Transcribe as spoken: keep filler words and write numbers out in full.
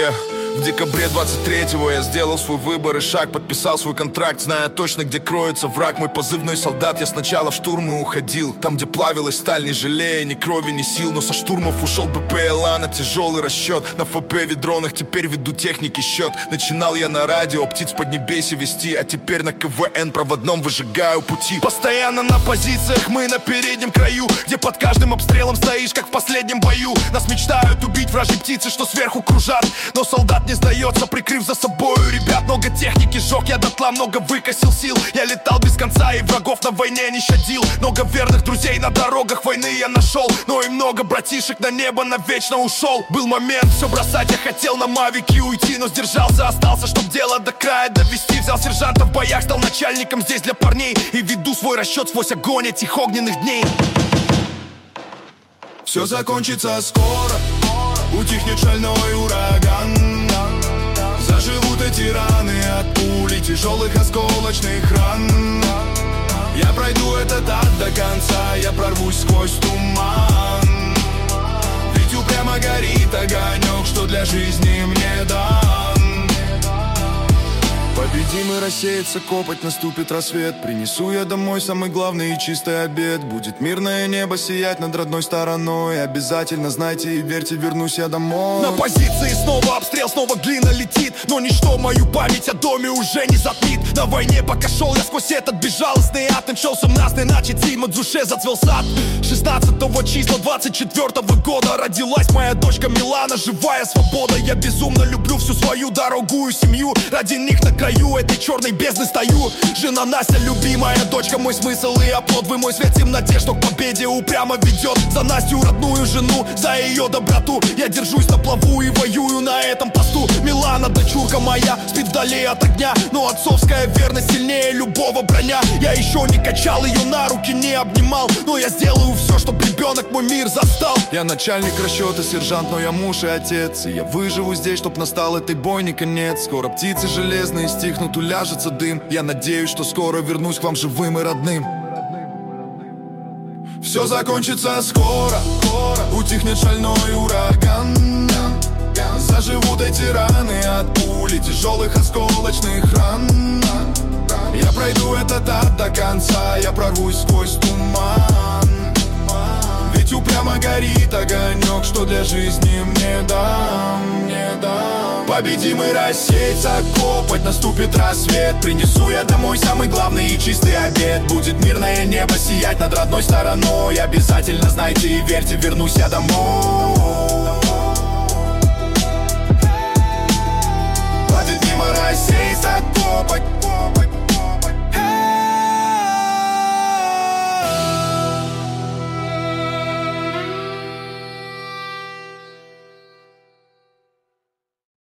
Yeah. В декабре двадцать третьего я сделал свой выбор и шаг, подписал свой контракт, зная точно, где кроется враг. Мой позывной солдат, я сначала в штурм и уходил. Там, где плавилась сталь, не жалея ни крови, ни сил. Но со штурмов ушел БПЛА на тяжелый расчет. На ФП ведронах теперь веду техники счет. Начинал я на радио птиц поднебесья вести, а теперь на КВН проводном выжигаю пути. Постоянно на позициях, мы на переднем краю, где под каждым обстрелом стоишь, как в последнем бою. Нас мечтают убить вражьи птицы, что сверху кружат, но солдат не сдается, прикрыв за собою ребят. Много техники сжег я дотла, много выкосил сил. Я летал без конца и врагов на войне не щадил. Много верных друзей на дорогах войны я нашел, но и много братишек на небо навечно ушел. Был момент все бросать, я хотел на мавике уйти, но сдержался, остался, чтоб дело до края довести. Взял сержанта в боях, стал начальником здесь для парней и веду свой расчет сквозь огонь этих огненных дней. Все закончится скоро, утихнет шальной ураган. Заживут эти раны от пули, тяжелых осколочных ран. Я пройду этот ад до конца, я прорвусь сквозь туман. Ведь упрямо горит огонек, что для жизни мне дан. Победим и рассеется копоть, наступит рассвет. Принесу я домой самый главный и чистый обед. Будет мирное небо сиять над родной стороной. Обязательно знайте и верьте, вернусь я домой. На позиции снова обстрел, снова глина летит, но ничто мою память о доме уже не затмит. На войне пока шел я сквозь этот безжалостный ад. Начал семнадцатый, начать седьмой, в душе зацвел сад. Шестнадцатого числа двадцать четвёртого года родилась моя дочка Милана, живая свобода. Я безумно люблю всю свою дорогую семью. Ради них на краю этой черной бездны стою. Жена Настя, любимая дочка, мой смысл и оплот. Вы мой свет в темноте, что к победе упрямо ведет. За Настю, родную жену, за ее доброту я держусь на плаву и воюю на этом посту. Милана, дочурка моя, спит вдали от огня, но отцовская верность сильнее любого броня. Я еще не качал ее на руки, не обнимал, но я сделаю все, чтоб ребенок мой мир застал. Я начальник расчета, сержант, но я муж и отец. И я выживу здесь, чтоб настал этой бойни конец. Скоро птицы железные стихнут, уляжется дым. Я надеюсь, что скоро вернусь к вам живым и родным. Все закончится скоро, утихнет шальной ураган. Заживут эти раны от пули, тяжелых осколочных ран. Я пройду этот ад до конца, я прорвусь сквозь туман. Ведь упрямо горит огонек, что для жизни мне дам, мне дам. Победим и рассеется копоть, наступит рассвет. Принесу я домой самый главный и чистый обед. Будет мирное небо сиять над родной стороной. Обязательно знайте и верьте, вернусь я домой.